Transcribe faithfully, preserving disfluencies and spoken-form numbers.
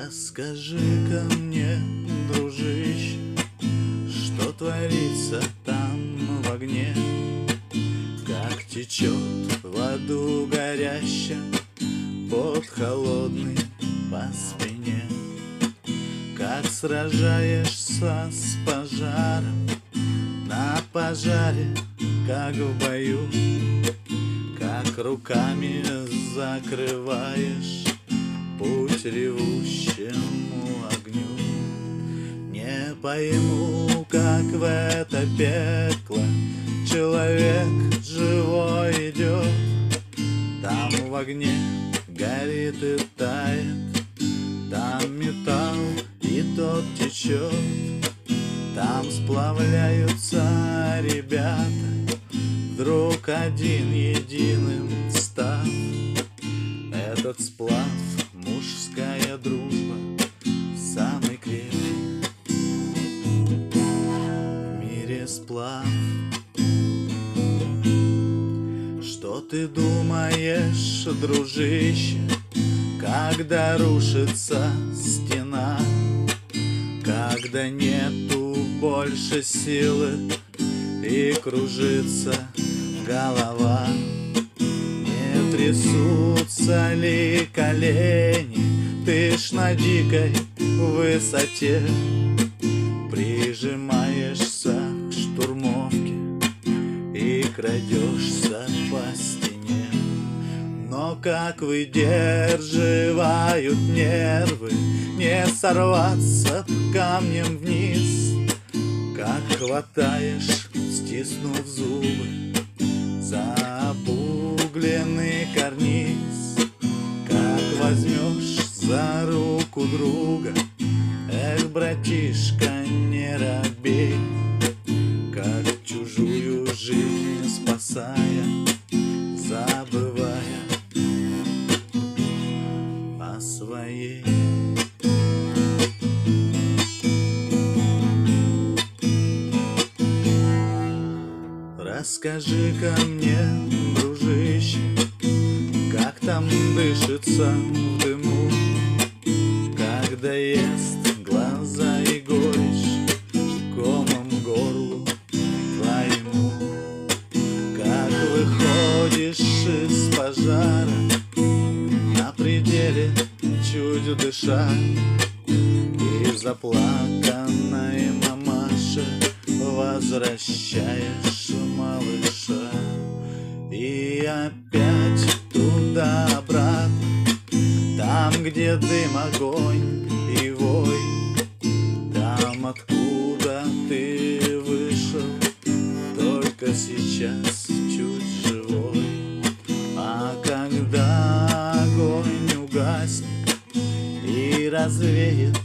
Расскажи-ка мне, дружище, что творится там в огне, как течет в аду горящем под холодный по спине, как сражаешься с пожаром на пожаре, как в бою, как руками закрываешь путь ревущему огню. Не пойму, как в это пекло человек живой идет. Там в огне горит и тает, там металл и тот течет, там сплавляются ребята, вдруг один единым став. Этот сплав — мужская дружба, самый крепкий в мире сплав. Что ты думаешь, дружище, когда рушится стена, когда нету больше силы и кружится голова? Не трясутся ли колени? Ты ж на дикой высоте прижимаешься к штурмовке и крадешься по стене. Но как выдерживают нервы не сорваться камнем вниз, как хватаешь, стиснув зубы, за обугленный карниз, как возьмешь за руку друга, эх, братишка, не робей, как чужую жизнь спасая, забывая о своей. Расскажи-ка мне, дружище, как там дышится в дыму, когда ест глаза и горечь комом горлу твоему, как выходишь из пожара на пределе, чуть дыша, и заплаканной мамаше возвращаешь малыша. И опять туда-обратно, там, где дым, огонь и вой, там, откуда ты вышел, только сейчас чуть живой. А когда огонь угаснет и развеет